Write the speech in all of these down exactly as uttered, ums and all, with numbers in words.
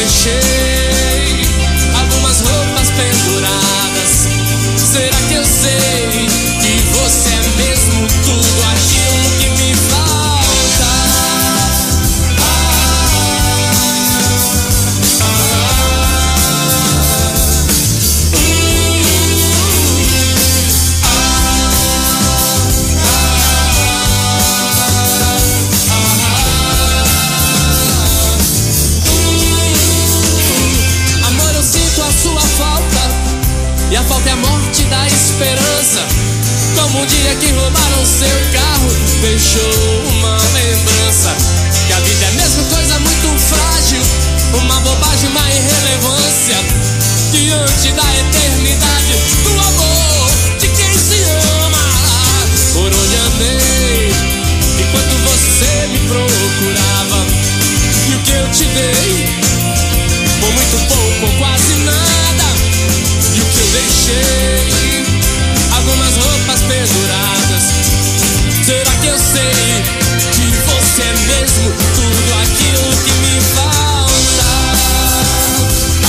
deixei algumas roupas penduradas. Será que eu sei que você é mesmo tudo aquilo que me falta? Ah, ah, amor, eu sinto a sua falta, e a falta é a morte da esperança. Como um dia que roubaram seu carro, deixou uma lembrança. Que a vida é mesmo coisa muito frágil, uma bobagem, uma irrelevância. Diante da eternidade do amor de quem se ama. Por onde andei enquanto você me procurava, e o que eu te dei foi muito pouco ou quase nada. E o que eu deixei, algumas roupas penduradas. Será que eu sei que você é mesmo tudo aquilo que me falta? Ah,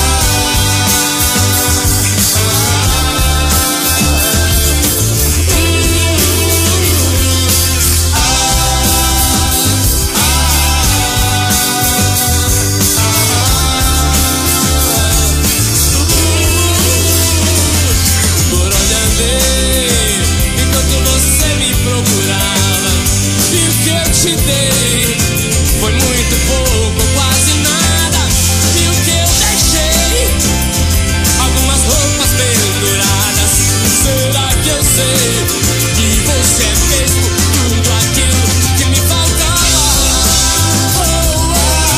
te dei foi muito pouco, quase nada. E o que eu deixei, algumas roupas penduradas. Será que eu sei que você é mesmo tudo aquilo que me faltava? Oh, oh,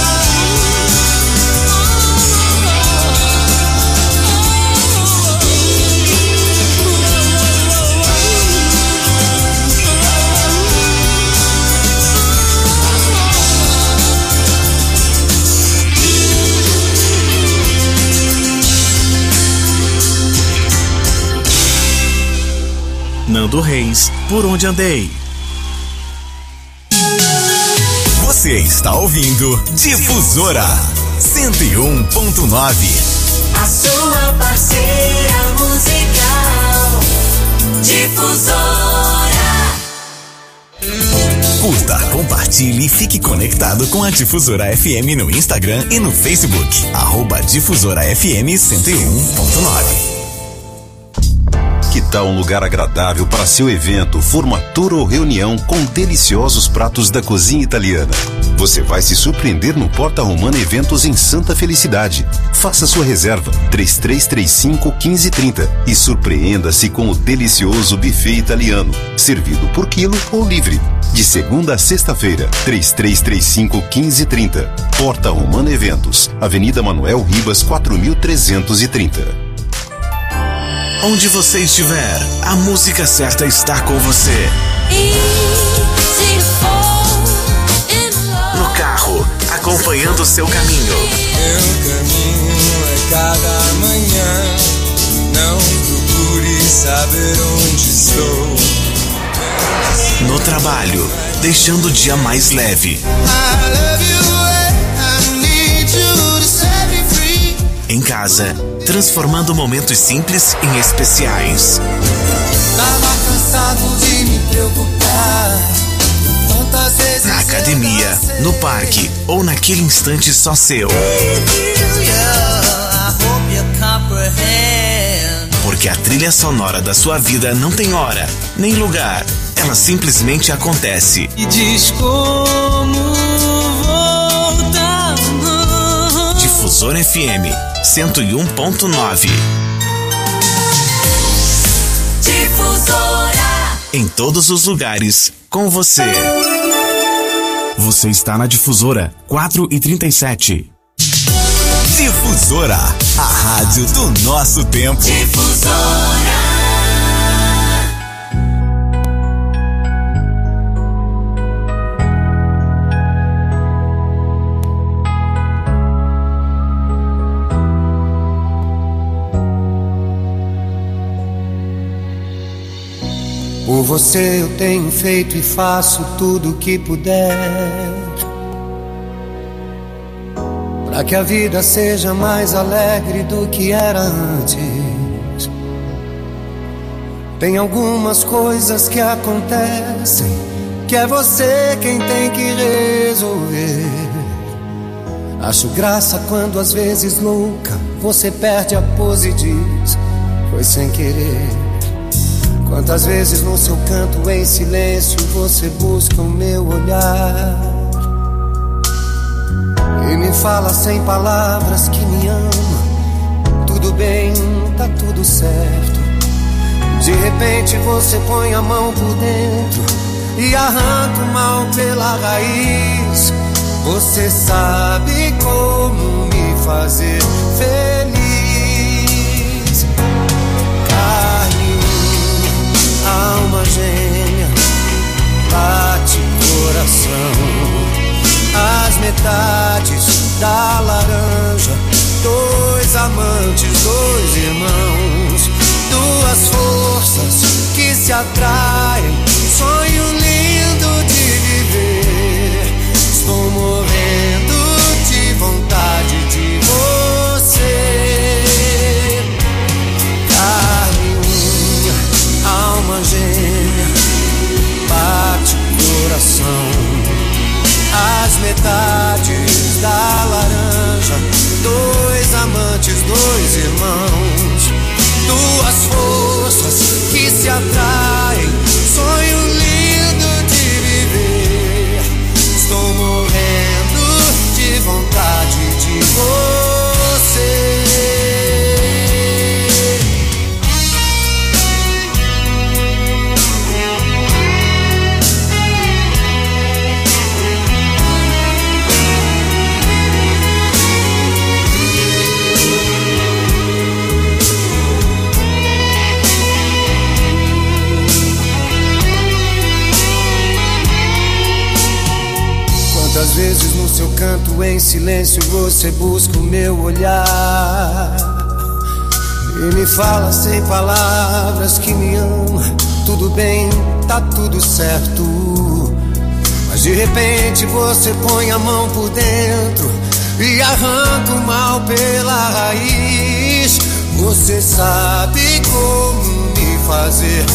Nando Reis, Por Onde Andei. Você está ouvindo Difusora cento e um ponto nove. A sua parceira musical, Difusora. Curta, compartilhe e fique conectado com a Difusora F M no Instagram e no Facebook. Arroba Difusora F M cento e um ponto nove. Que tal um lugar agradável para seu evento, formatura ou reunião com deliciosos pratos da cozinha italiana? Você vai se surpreender no Porta Romana Eventos em Santa Felicidade. Faça sua reserva três três três cinco, um cinco três zero e surpreenda-se com o delicioso buffet italiano, servido por quilo ou livre. De segunda a sexta-feira, três três três cinco, um cinco três zero. Porta Romana Eventos, Avenida Manuel Ribas, quatro mil trezentos e trinta. Onde você estiver, a música certa está com você. No carro, acompanhando o seu caminho. Meu caminho é cada manhã. Não procure saber onde estou. No trabalho, deixando o dia mais leve. Em casa, transformando momentos simples em especiais. Tava cansado de me preocupar. Tantas vezes Na academia, no parque ou naquele instante só seu. Porque a trilha sonora da sua vida não tem hora, nem lugar. Ela simplesmente acontece. E diz como voltar. Difusora F M cento e um ponto nove. Difusora. Em todos os lugares, com você. Você está na Difusora quatro e trinta e sete. Difusora, a rádio do nosso tempo. Difusora. Por você eu tenho feito e faço tudo o que puder pra que a vida seja mais alegre do que era antes. Tem algumas coisas que acontecem que é você quem tem que resolver. Acho graça quando às vezes louca você perde a pose e diz foi sem querer. Quantas vezes no seu canto em silêncio você busca o meu olhar e me fala sem palavras que me ama. Tudo bem, tá tudo certo. De repente você põe a mão por dentro e arranca o mal pela raiz. Você sabe como me fazer feliz. Carne, alma gêmea, bate coração. As metades da laranja, dois amantes, dois irmãos, duas forças que se atraem, sonho lindo de viver. Estou morrendo de vontade de você. Carne, unha, alma gêmea, bate coração. As metades da laranja, dois amantes, dois irmãos, duas forças que se atraem, sonho lindo de viver. Estou morrendo de vontade de você. Quantas vezes no seu canto em silêncio você busca o meu olhar e me fala sem palavras que me ama. Tudo bem, tá tudo certo. Mas de repente você põe a mão por dentro e arranca o mal pela raiz. Você sabe como me fazer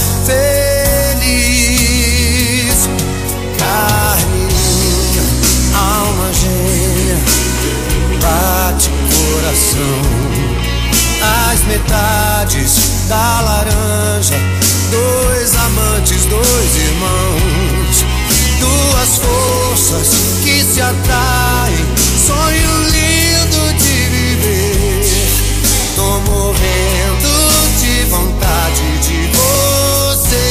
feliz. Carne, alma gêmea, bate coração. As metades da laranja, dois amantes, dois irmãos, duas forças que se atraem, sonho lindo de viver. Tô morrendo de vontade de você.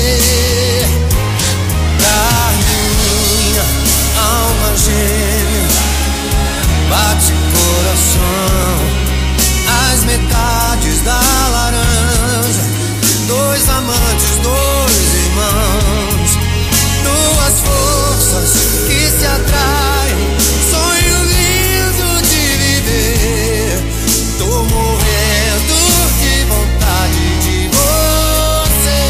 Carne, alma gêmea, bate coração. As metades da laranja, dois amantes, dois irmãos, duas forças que se atraem, sonho lindo de viver. Tô morrendo de vontade de você.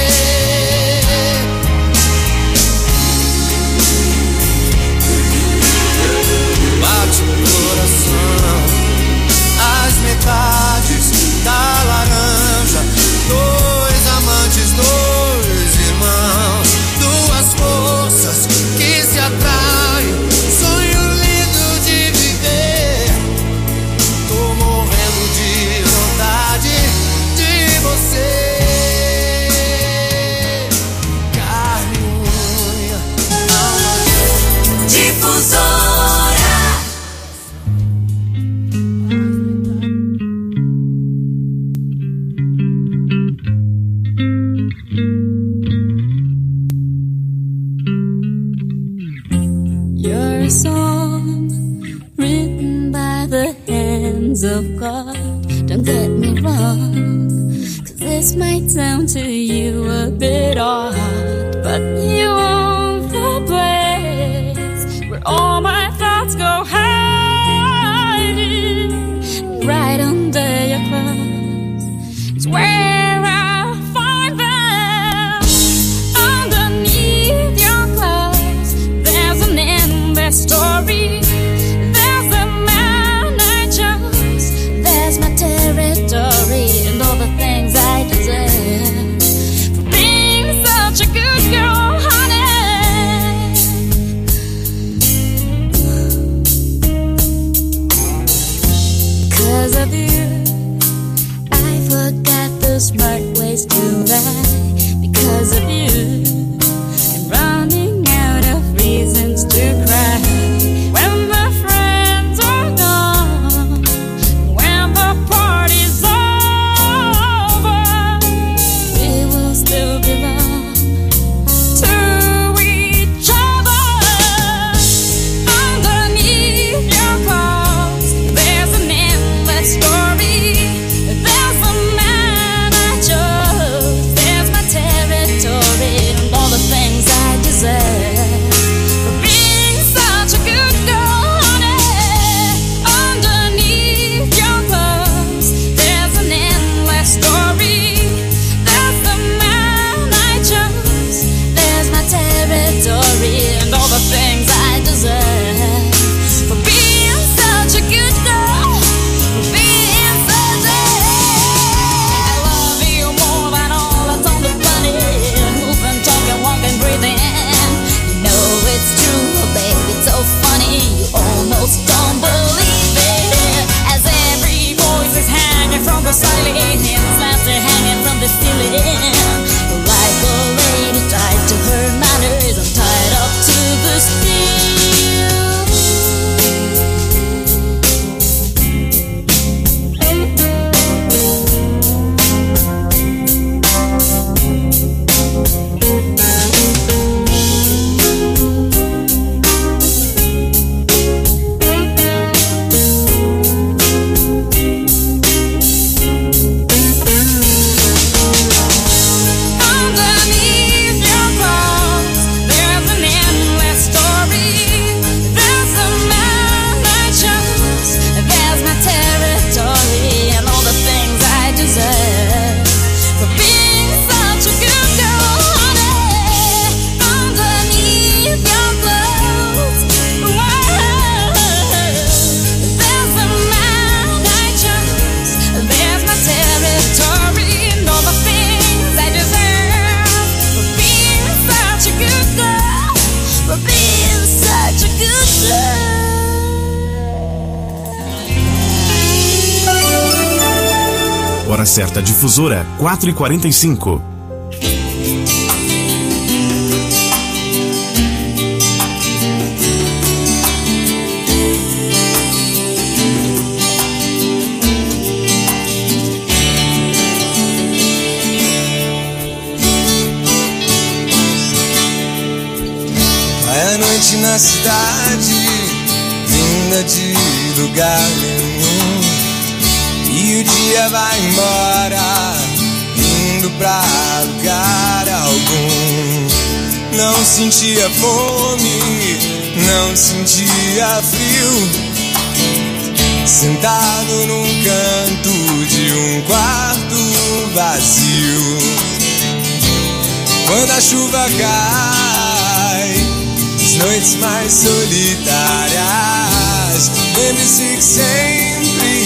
Bate o coração. As metades da laranja, dois amantes, dois irmãos, duas forças que se atraem, sonho lindo de viver. Tô morrendo de vontade de você. Carne, unha, alma gêmea. Difusora. You're a song written by the hands of God. Don't get me wrong, 'cause this might sound to you a bit odd, but you own the place where all my thoughts go hiding. Right under your clothes is where I'll find them. Underneath your clothes there's an endless story. There's a man Hora certa Difusora, quatro e quarenta e cinco. Vai a noite na cidade, vinda de lugar nenhum, e o dia vai embora, indo pra lugar algum. Não sentia fome, não sentia frio, sentado num canto de um quarto vazio. Quando a chuva cai, as noites mais solitárias, lembre-se que sempre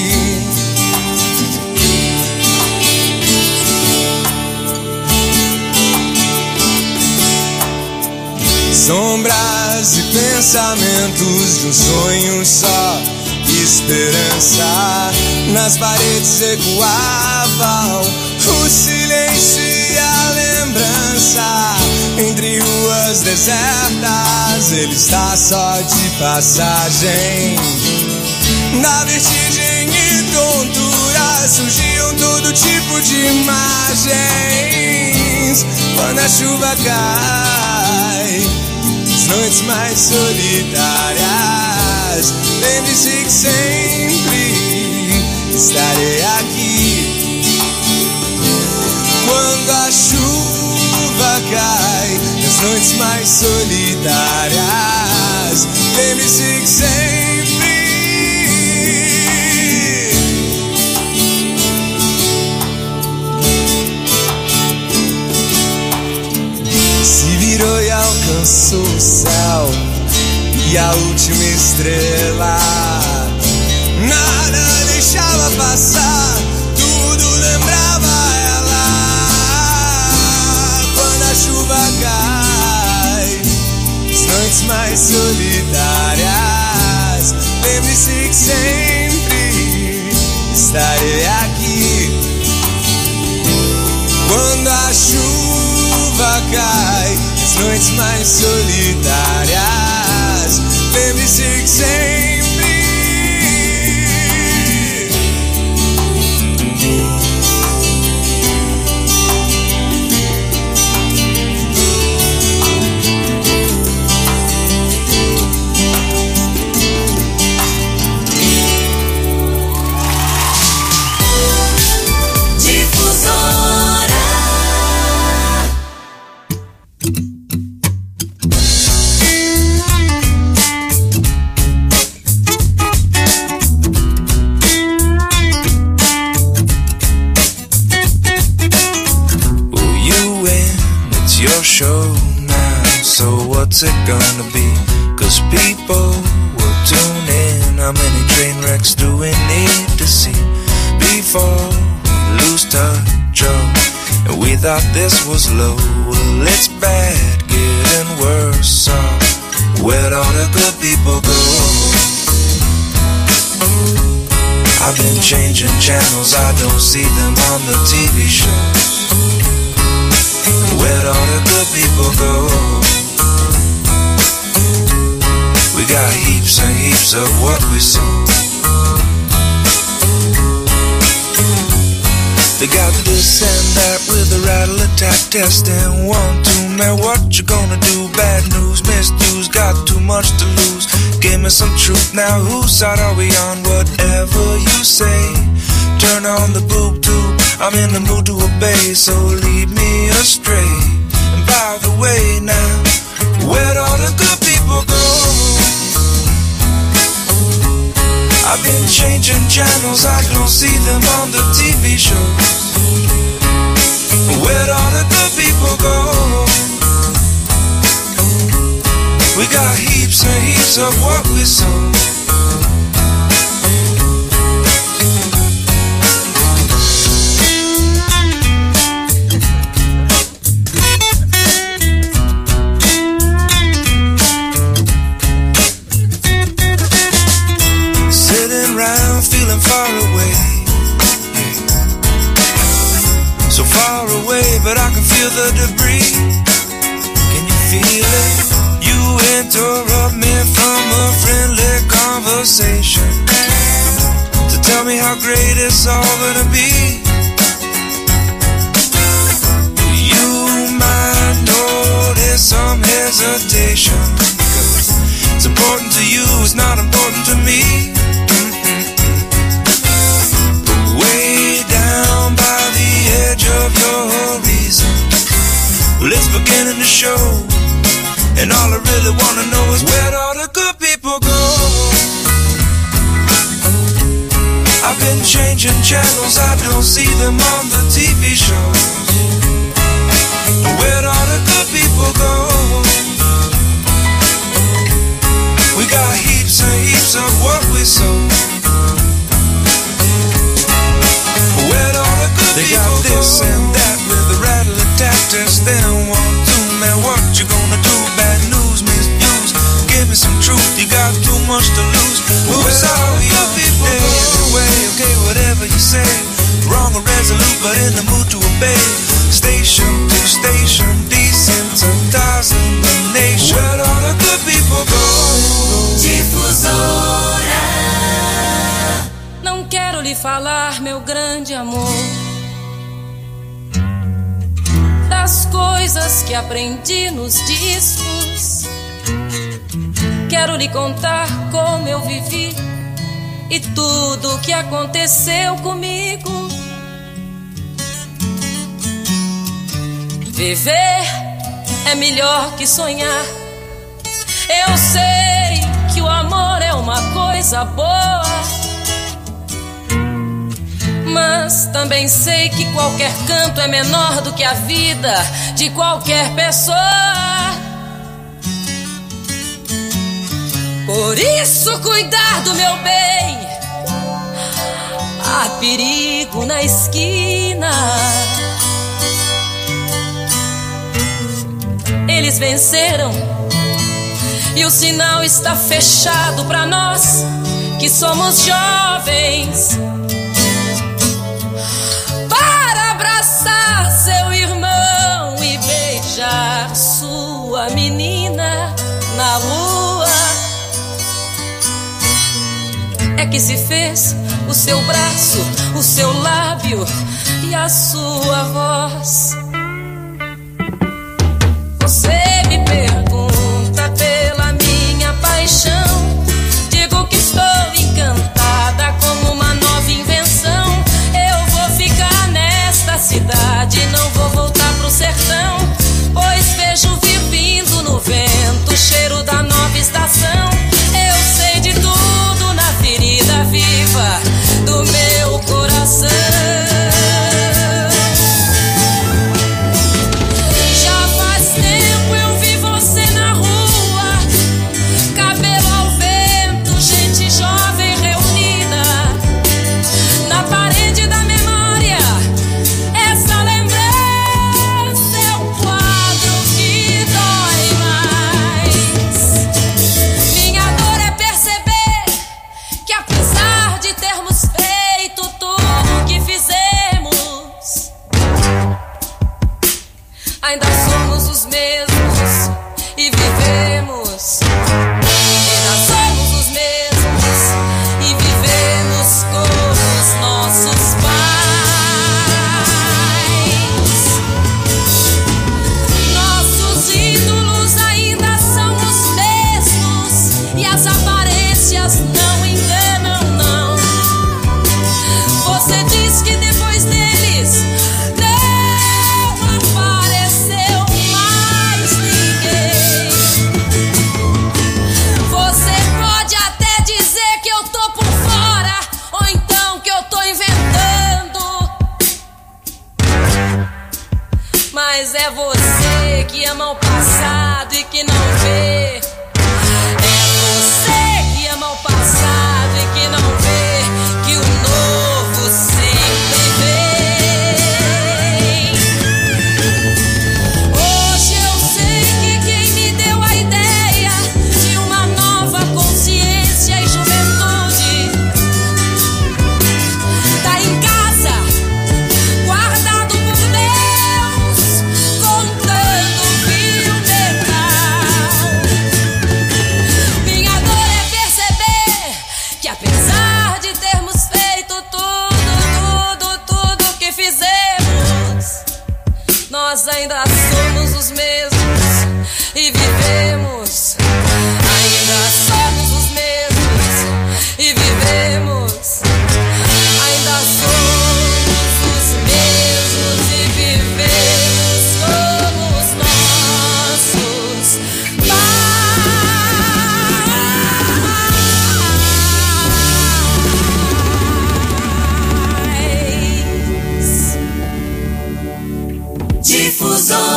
sombras e pensamentos de um sonho só, esperança. Nas paredes ecoavam o silêncio e a lembrança. Entre ruas desertas, ele está só de passagem. Na vertigem e tontura surgiam todo tipo de imagens. Quando a chuva cai, as noites mais solitárias, lembre-se que sempre estarei aqui. Quando a chuva cai, nas noites mais solitárias, lembre-se que sempre se virou e alcançou o céu e a última estrela. Nada deixava passar, tudo lembrava ela. Quando a chuva cai, as noites mais solitárias, lembre-se que sempre estarei aqui. Quando a chuva cai, as noites mais solitárias, lembre-se que sempre what's it gonna be? Cause people will tune in. How many train wrecks do we need to see before we lose touch? Oh, and we thought this was low. Well, it's bad, getting worse. So where'd all the good people go? I've been changing channels, I don't see them on the T V shows. Where'd all the good people go? We got heaps and heaps of what we sow. They got this and that with a rattle attack testing. One, two, man, what you gonna do? Bad news, misuse, got too much to lose. Give me some truth now, whose side are we on? Whatever you say, turn on the boob tube. I'm in the mood to obey, so lead me astray. And by the way now, where'd all the good people go? I've been changing channels, I don't see them on the T V shows. Where'd all the good people go? We got heaps and heaps of what we sow. Far away, far away, but I can feel the debris. Can you feel it? You interrupt me from a friendly conversation to tell me how great it's all gonna be. You might notice some hesitation, 'cause it's important to you, it's not important to me. Way down by the edge of your horizon, well, it's beginning to show, and all I really wanna know is where all the good people go. I've been changing channels, I don't see them on the T V shows. Where all the good people go? We got heaps and heaps of what we sow. Where all the good they people got this go? And that with the rattle attached us. Then one, two, man, what you gonna do? Bad news, misuse. Give me some truth, you got too much to lose. Who's all the good people go? Anyway, okay, whatever you say. Wrong or resolute, but in the mood to obey. Station to station, desensitizing the nation. Where all the good people go? Difusora. Não quero lhe falar, meu grande amor, das coisas que aprendi nos discos. Quero lhe contar como eu vivi e tudo o que aconteceu comigo. Viver é melhor que sonhar. Eu sei que o amor é uma coisa boa, mas também sei que qualquer canto é menor do que a vida de qualquer pessoa. Por isso, cuidar do meu bem. Há perigo na esquina. Eles venceram e o sinal está fechado pra nós que somos jovens. Para abraçar seu irmão e beijar sua menina na lua. É que se fez o seu braço, o seu lábio e a sua voz. Você me pergunta pela minha paixão. Digo que estou encantada como uma nova invenção. Eu vou ficar nesta cidade, não vou voltar pro sertão, pois vejo vir vindo no vento o cheiro da nova estação. Eu sei de tudo na ferida viva do meu coração. Ainda somos os mesmos e vivemos. Ainda somos os mesmos e vivemos como os nossos pais. Nossos ídolos ainda são os mesmos e as aparências não enganam, não. Você diz que depois deles mas é você que ama o passado e que não vê. É você que ama o passado e que não vê que o novo sempre vem. Hoje eu sei que quem me deu a ideia de uma nova consciência e juventude tá em casa, guardado por Deus. nós ainda somos os mesmos e vivemos. Ainda somos os mesmos e vivemos. Ainda somos os mesmos e vivemos como os nossos pais. Difusora.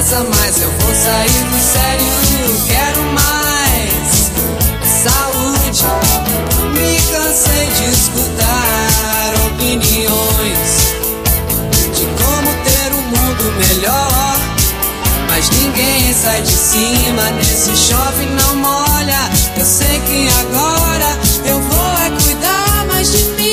graça, mas eu vou sair do sério. Quero mais saúde. Me cansei de escutar opiniões de como ter um mundo melhor, mas ninguém sai de cima. Nesse chove não molha. Eu sei que agora eu vou é cuidar mais de mim.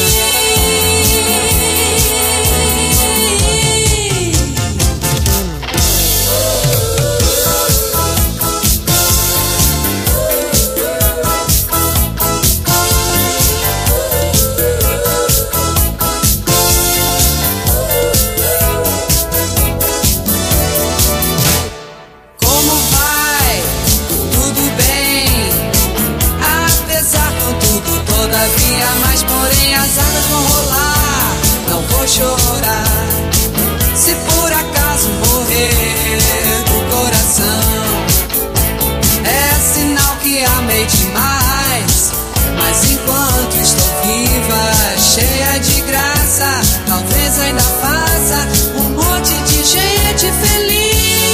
Mas porém as águas vão rolar, não vou chorar. Se por acaso morrer do coração, é sinal que amei demais. Mas enquanto estou viva, cheia de graça, talvez ainda faça um monte de gente feliz.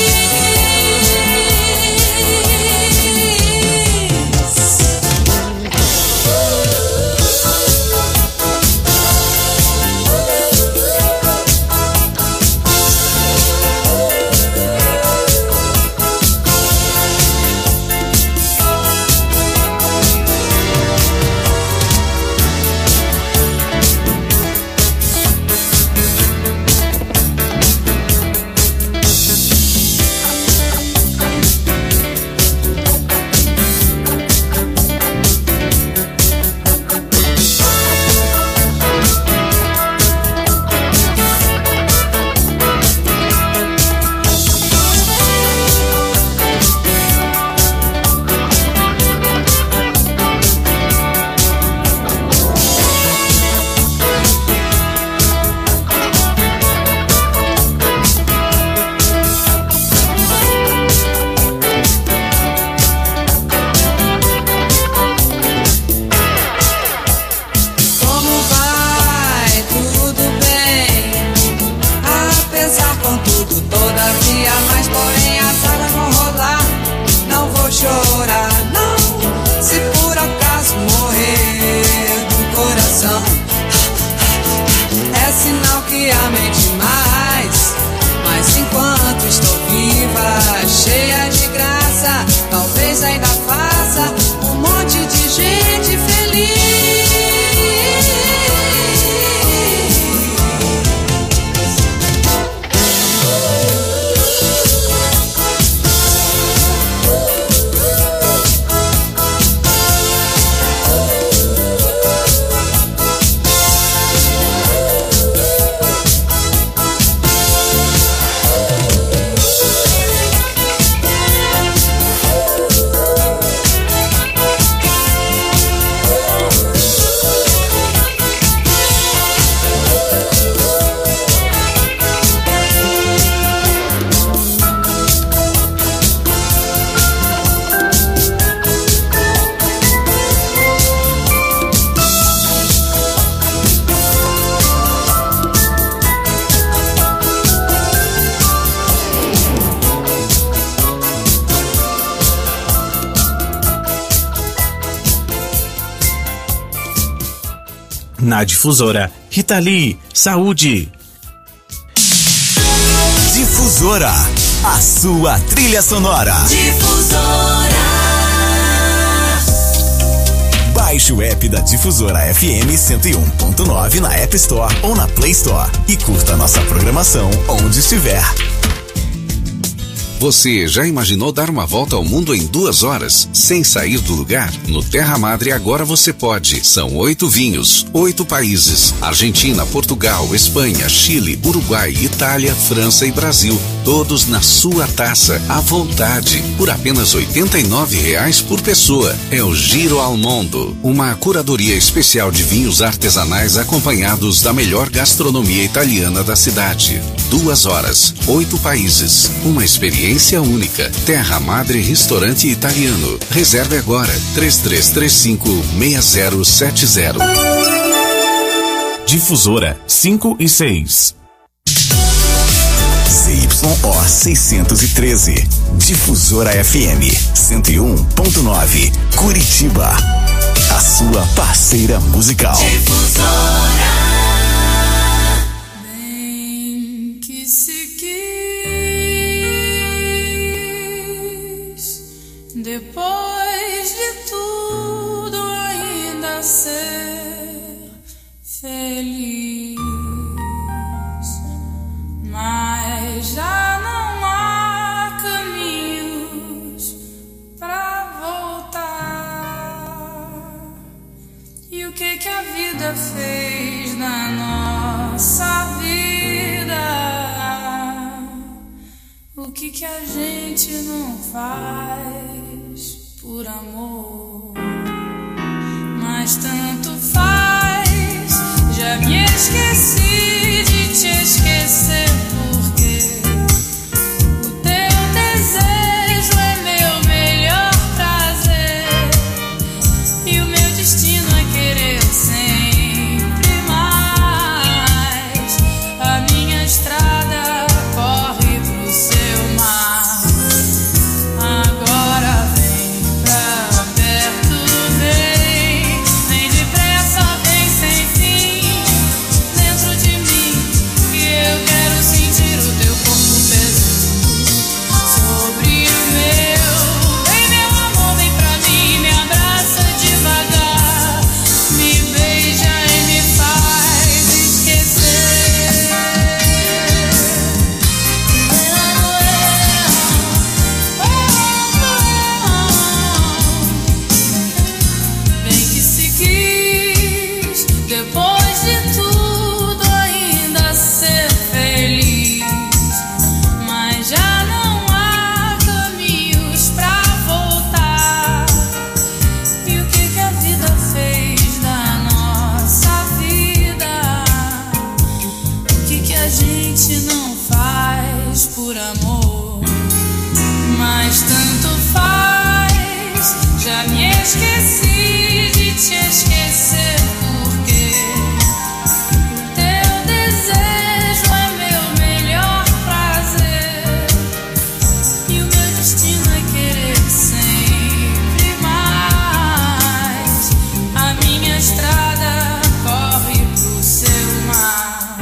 Na Difusora, Rita Lee, Saúde. Difusora, a sua trilha sonora. Difusora. Baixe o app da Difusora F M cento e um ponto nove na App Store ou na Play Store e curta nossa programação onde estiver. Você já imaginou dar uma volta ao mundo em duas horas, sem sair do lugar? No Terra Madre agora você pode. São oito vinhos, oito países: Argentina, Portugal, Espanha, Chile, Uruguai, Itália, França e Brasil. Todos na sua taça, à vontade, por apenas oitenta e nove reais por pessoa. É o Giro ao Mundo, uma curadoria especial de vinhos artesanais acompanhados da melhor gastronomia italiana da cidade. Duas horas, oito países, uma experiência única. Terra Madre Restaurante Italiano. Reserve agora, três três três cinco, seis zero sete zero. Difusora cinco e seis. Z Y O seiscentos e treze. Difusora F M cento e um ponto nove. Curitiba. A sua parceira musical. Difusora. Bem que se quis, depois de tudo ainda ser feliz, mas já não há caminhos pra voltar. E o que que a vida fez na nossa vida? O que que a gente não faz por amor? Mas tanto faz, já me esqueci de te esquecer, porque o teu desejo é meu melhor prazer e o meu destino é querer sempre mais. A minha estrada corre pro seu mar. Agora vem pra perto, vem, vem depressa, vem sem fim dentro de mim, que eu quero sentir o teu corpo pesando sobre o meu. Vem meu amor, vem pra mim, me abraça devagar, me beija e me faz esquecer. Bem que se quis, depois de tudo ainda ser feliz, mas já não há caminhos pra voltar. E o que que a vida fez da nossa vida? O que que a gente não faz por amor? Mas tanto faz, já me esqueci de te esquecer, porque o teu desejo é meu melhor prazer e o meu destino é querer sempre mais. A minha estrada corre pro seu mar.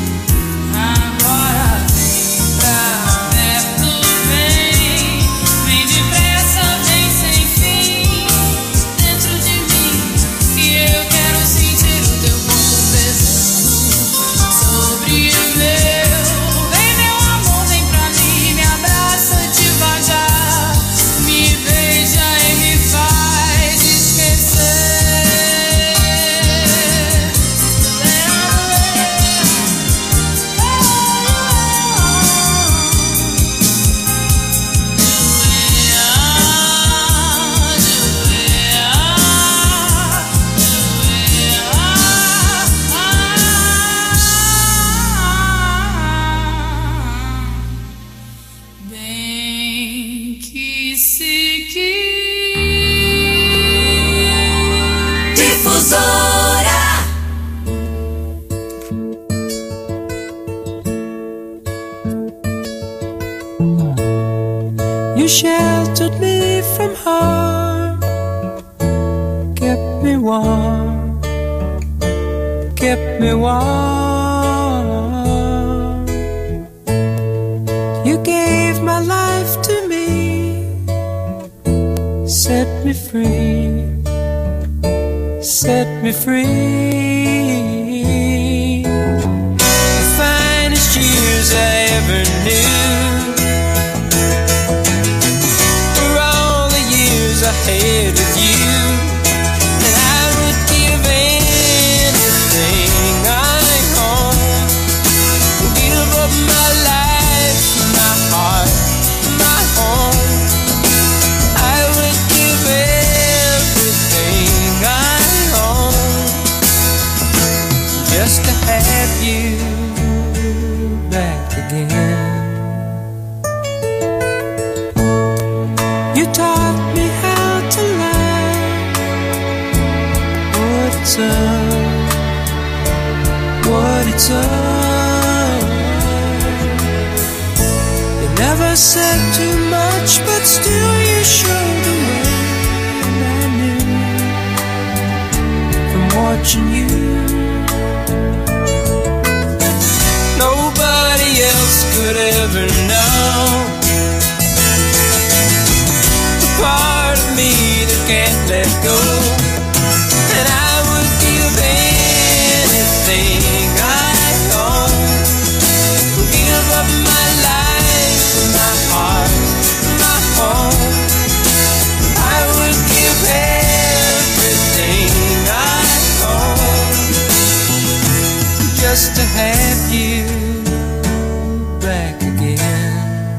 Agora vem pra perto, vem, vem depressa, vem sem fim dentro de mim, que eu quero sentir o teu corpo pesando sobre o meu. Vem meu amor, vem pra mim, me abraça devagar, me beija e me faz esquecer. Bem que se quis. Difusora. You sheltered me from harm, kept me warm, kept me warm. You gave my life to me, set me free, set me free. The finest years I ever knew, I had with you, and I would give anything I own, give up my life, my heart, my home. I would give everything I own just to have you back again. said too much, but still you showed the way. And I knew from watching you. Nobody else could ever know the part of me that can't let go. And I would give anything I own, give up my life, my heart, my home. I would give everything I own just to have you back again.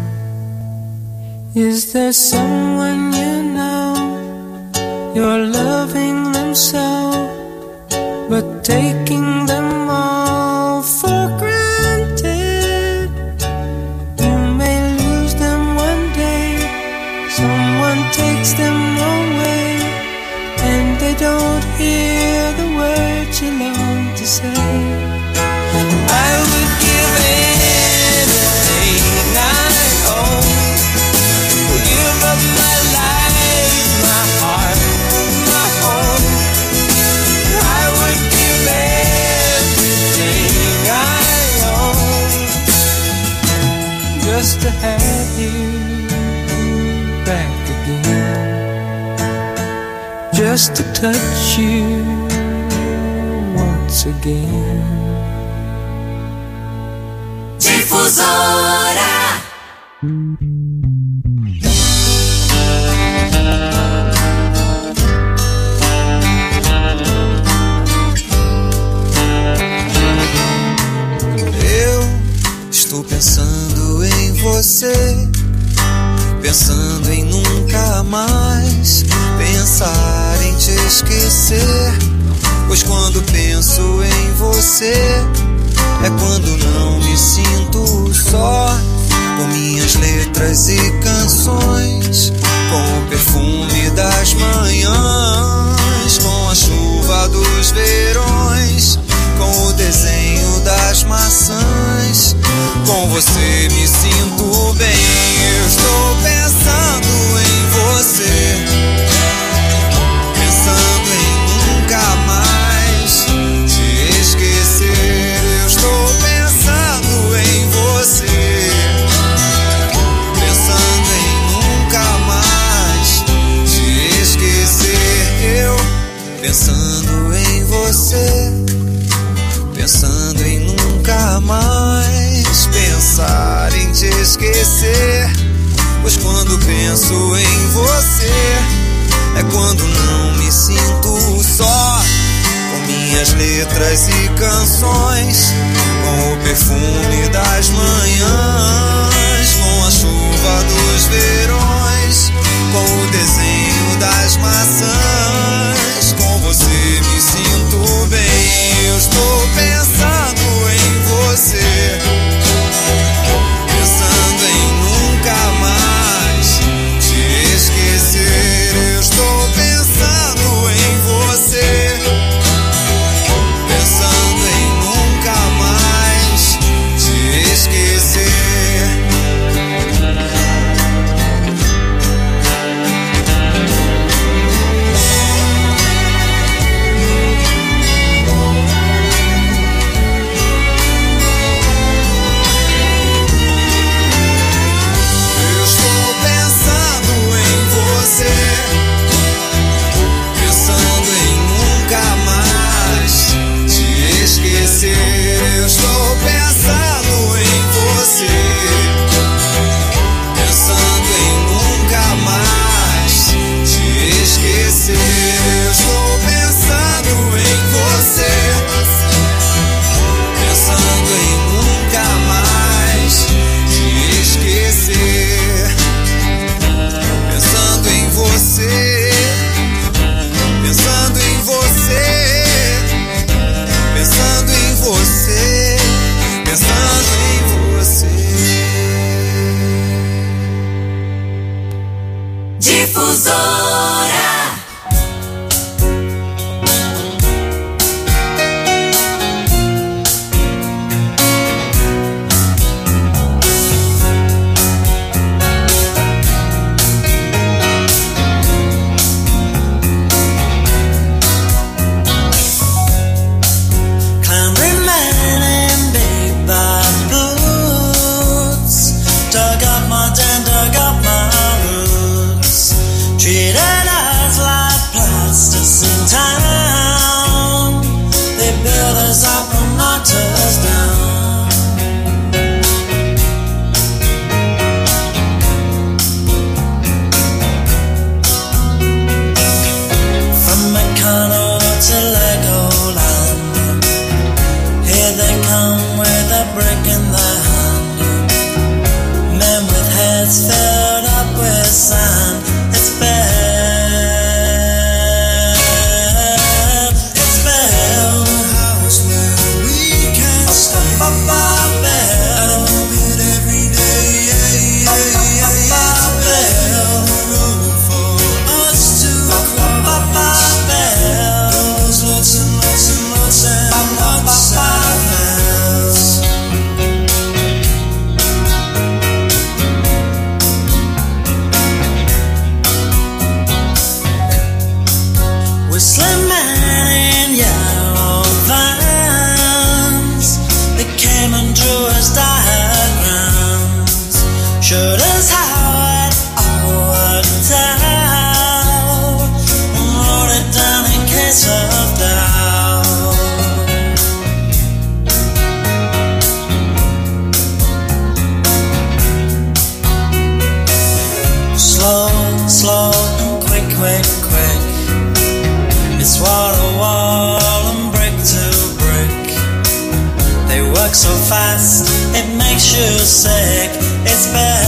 Is there someone you know, you're loving them so, but taking them all for granted? You may lose them one day, someone takes them away, and they don't hear the words you long to say. I would give anything I own, give up my life, my heart, my home. I would give everything I own just to have you back again, just to touch you once again. Difusora. Eu estou pensando em você, pensando em nunca mais pensar em te esquecer. Pois quando penso em você é quando não me sinto só, com minhas letras e canções, com o perfume das manhãs, com a chuva dos verões, com o desenho das maçãs. Com você me sinto bem. Eu estou pensando em você, pensando em nunca mais te esquecer. Eu estou pensando em você, pensando em nunca mais te esquecer. Eu pensando em você, pensando em nunca mais pensar em te esquecer. Pois quando penso em você é quando não me sinto só, com minhas letras e canções, com o perfume das manhãs, com a chuva dos verões, com o desenho das maçãs. Com você me sinto bem. Eu estou pensando em você, pensando em nunca mais te esquecer. Eu estou pensando em você, pensando em nunca mais te esquecer. town. They build us up and knock us down. From Meccano to Legoland, here they come with a brick in their hand. Men with heads filled up with sand. It's bad, it's bad. House where we can stay. Bell. And move it every day. Bell. Road for us to cross. There's lots and lots and lots and lots of bells. Whistling men in yellow vans, they came and drew us diagrams, showed us how it all worked out, and wrote it down in case of doubt. Slow, slow, and quick, quick, quick. It's wall to wall and brick to brick. They work so fast, it makes you sick. It's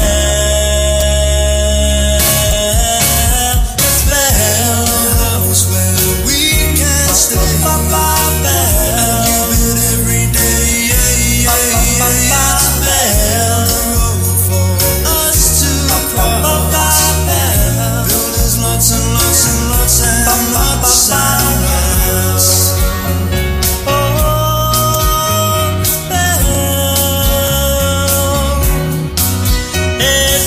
bad, it's bad. House where we can stay. And live it every day. It's bad. Road for us to cross. Builders lots and lots and lots and lots of bells. Oh, bell. It's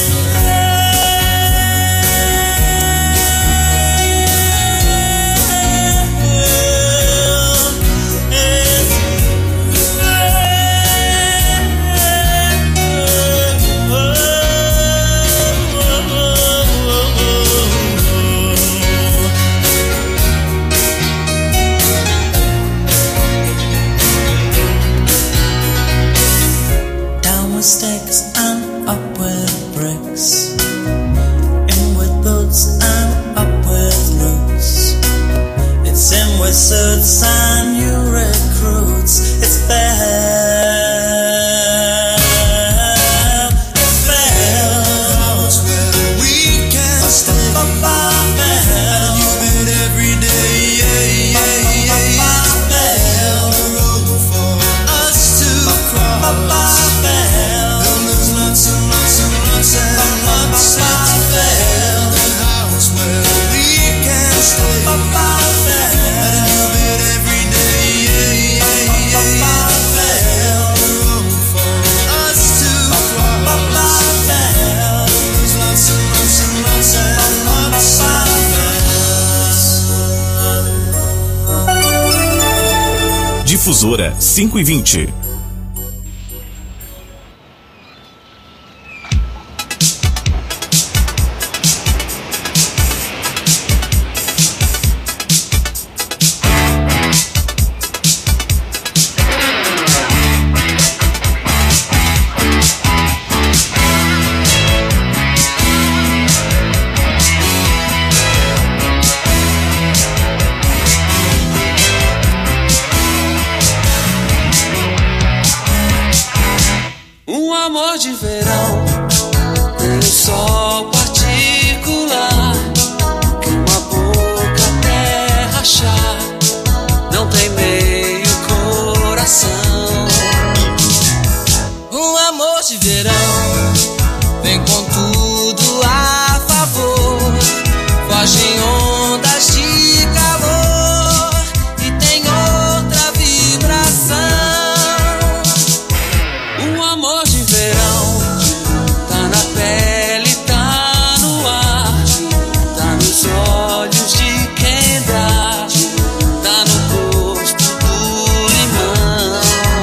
down with sticks and up with bricks, in with boots and up with roots. It's in with suits and new recruits. It's bad, it's bad. House where we can stay. And live it every day. Bell. Road for us to cross. Builders lots and lots and lots and lots of bells. The house where we can stay. And live it every day. Bell. Road for us to cross. Builders lots and lots and lots and lots of bells. Difusora cinco e vinte. Um amor de verão, um sol particular, que uma boca até rachar, não tem meio coração. Um amor de verão, vem com tudo a favor, foge em ondas de calor e tem outra vibração. Um amor de verão, tá na pele, tá no ar, tá nos olhos de quem dá, tá no gosto do limão.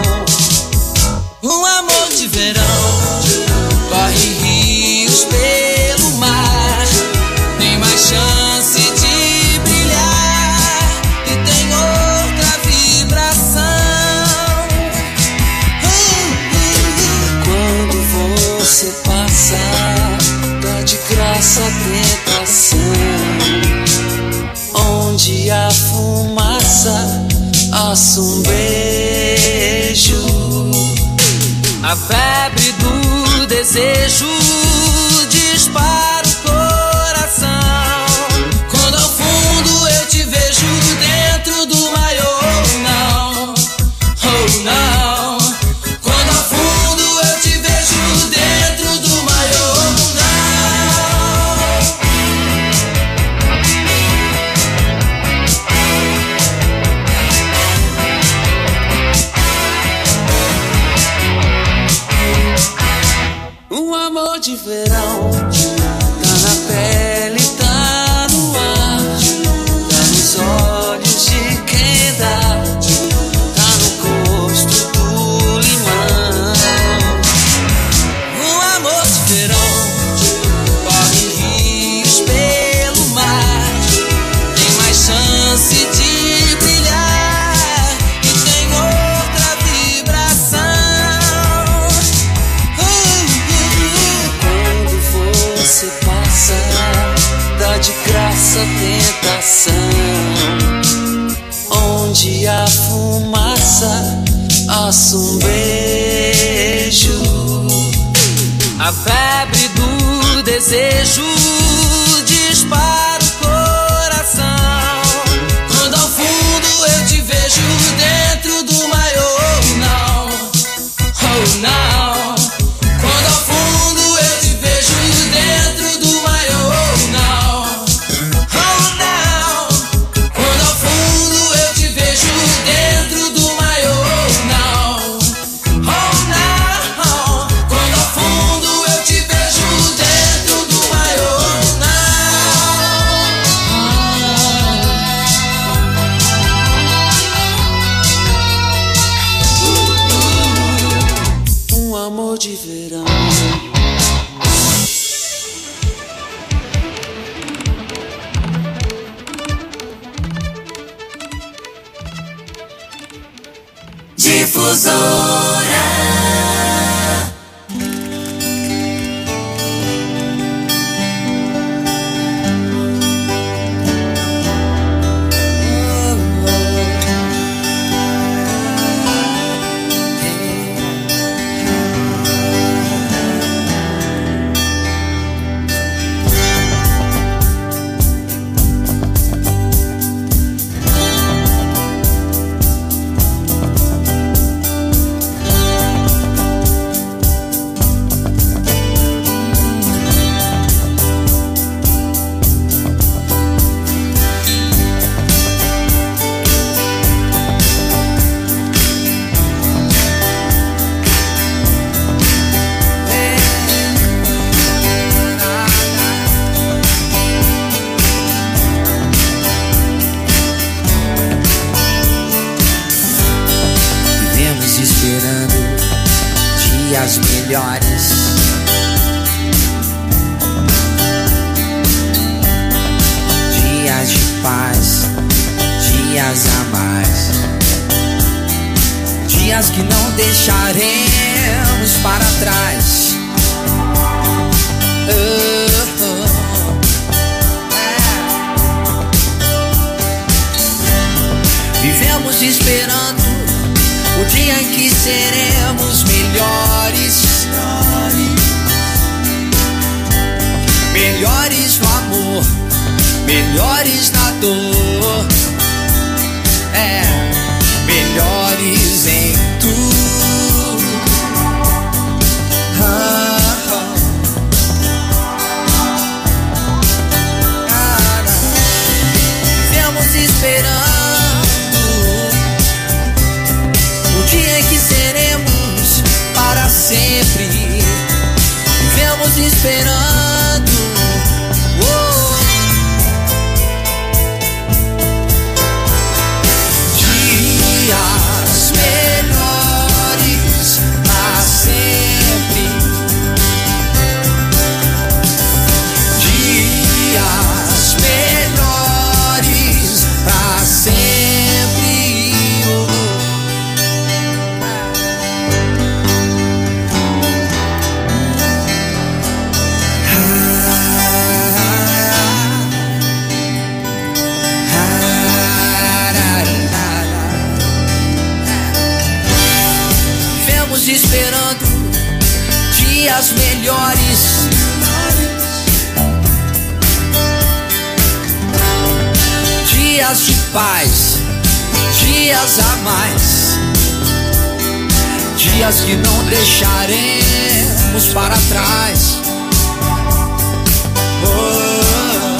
Um amor de verão, corre rios pelo mar, tem mais chance de brilhar você passa, dá de graça a tentação. Onde a fumaça assa um beijo, a febre do desejo dispara o coração. Quando ao fundo eu te vejo dentro do maiô, não, oh não. Quando ao fundo eu te vejo dentro do maiô, não. Um amor de verão tá na pele, tá no ar, tá nos olhos de quem dá, tá no gosto do limão. Um amor de verão corre rios pelo mar, tem mais chance de brilhar e tem outra vibração. Quando você passa, dá de graça a tentação. Onde a fumaça assa um beijo, a febre do desejo dispara o coração. Quando ao fundo eu te vejo dentro do maiô, não, oh não. Quando ao fundo eu te vejo dentro do maiô, não, oh não. Quando ao fundo eu te vejo dentro do maiô, não, oh não. Quando ao fundo eu te vejo dentro do maiô, não. Um amor de verão. Difusora. Vivemos esperando dias melhores, dias de paz, dias a mais, dias que não deixaremos para trás. Oh, oh. Vivemos esperando o dia em que seremos melhores, melhores no amor, melhores na dor, é, melhores em tudo. Ah, ah. Ah, vivemos esperando o dia em que seremos para sempre. Vivemos esperando, oh, dias melhores para sempre, dias melhores para sempre. Oh. dias melhores. Dias de paz, dias a mais, dias que não deixaremos para trás. Oh.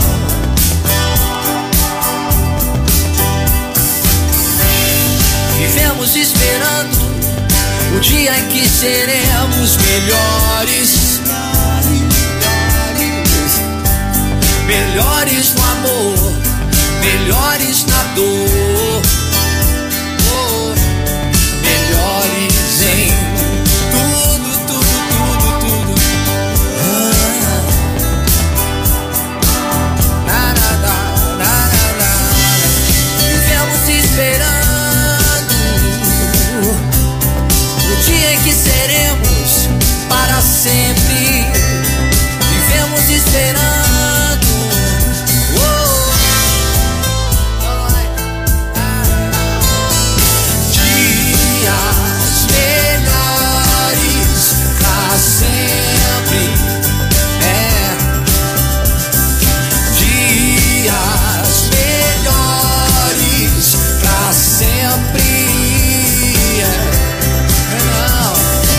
Vivemos esperando o dia em que seremos melhores, melhores no amor, melhores na dor, oh, melhores em tudo, tudo, tudo, tudo. Ah, na, na, na, na, na, na. Vivemos esperando o dia em que seremos para sempre. Vivemos esperando. Sempre, é, dias melhores pra sempre, é, não,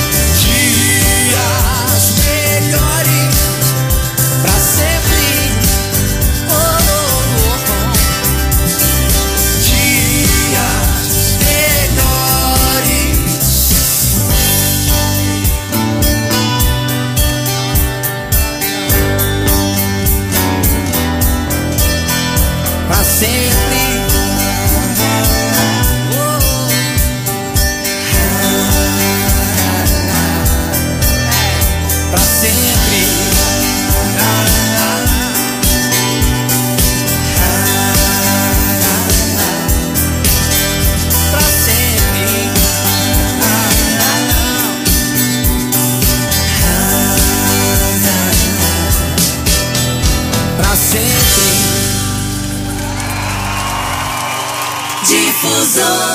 dias melhores pra sempre, oh, oh, oh, dias melhores. Pra sempre, oh, pra sempre, pra sempre, pra sempre. Difusora.